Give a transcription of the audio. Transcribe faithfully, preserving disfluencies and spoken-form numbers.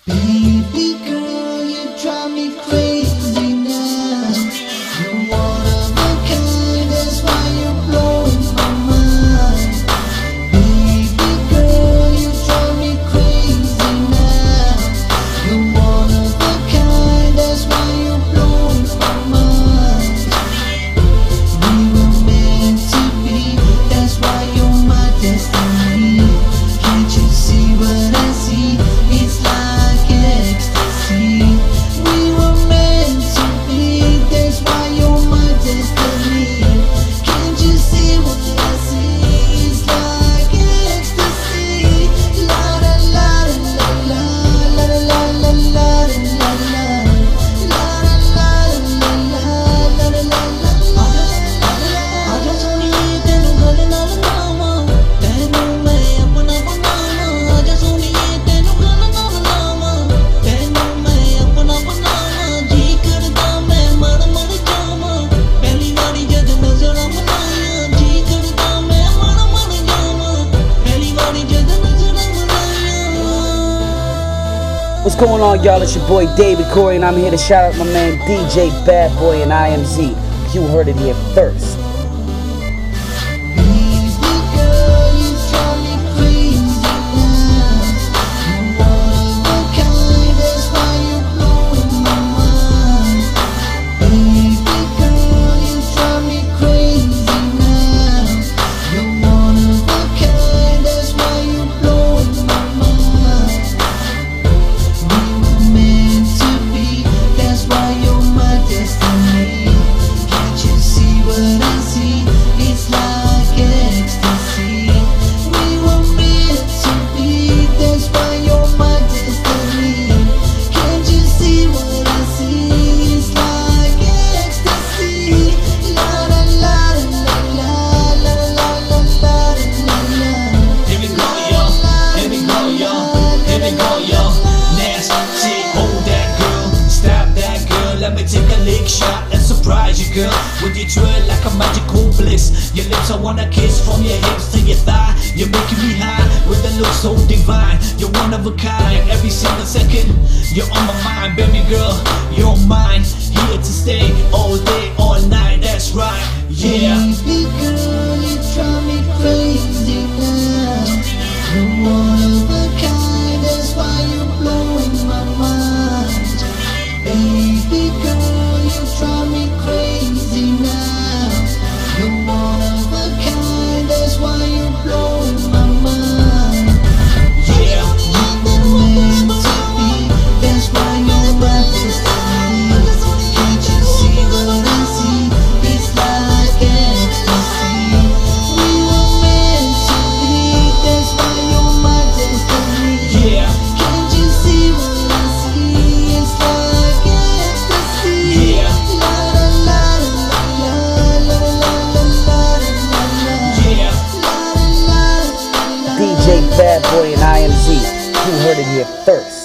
Baby girl, you drive me crazy now. You're one of a kind, that's why you're blowing my mind. Baby girl, you drive me crazy now. You're one of a kind, that's why you're blowing my mind. We were meant to be, that's why you're my destiny. Can't you see what I see? It's like ecstasy. We were meant to be, that's why you're my destiny. Can't you see what I see? It's like ecstasy. La la la la la la la la la la la la la la la la la la. आजा सोनिए तेनू गले नाल लावां, तेनू मैं अपना बनावां। आजा सोनिए तेनू गले नाल लावां, तेनू मैं अपना बनावां। जी करदा मैं मर मर जावां, पहली वारी जद नज़रां मिलाइयां। जी करदा मैं मर मर जावां, पहली वारी जद नज़रां मिलाइयां। What's going on, y'all? It's your boy David Corey, and I'm here to shout out my man D J Bad Boy and I M Z. You heard it here first. Baby girl, you drive me crazy now. You're one of a kind, that's why you're blowing my mind. Baby girl, you drive me crazy now. You're one of a kind, that's why you're blowing my mind. We were meant to be, that's why you're my destiny. Can't you see what I see? It's like ecstasy. We were meant to be, that's why you're my destiny. Can't you see what I see? It's like ecstasy. La la la la la la la la la la la. Here we go, yo. Here we go, yo. Here we go, yo. Nasty, hold that girl, stop that girl. Let me take a lick shot and surprise you, girl. With your twirl like a magical bliss. Your lips I wanna kiss, from your hips to your thigh. You're making me high with a look so divine. You're one of a kind. Every single second, you're on my mind, baby girl. You're mine, here to stay all day, all night. That's right, yeah. Baby girl, you drive me crazy now. You're one of a kind, that's why you're blowing my mind. Baby girl, you drive me crazy now. You're one of a kind, that's why you're blowing my mind. Yeah. We were meant to be, that's why you're my destiny. Can't you see what I see? It's like ecstasy. We were meant to be, that's why you're my destiny. Yeah. Can't you see what I see? It's like ecstasy. Yeah. La la la la la la la la la la la. Yeah. La la la la. D J Bad Boy and I M Z. You heard it here first.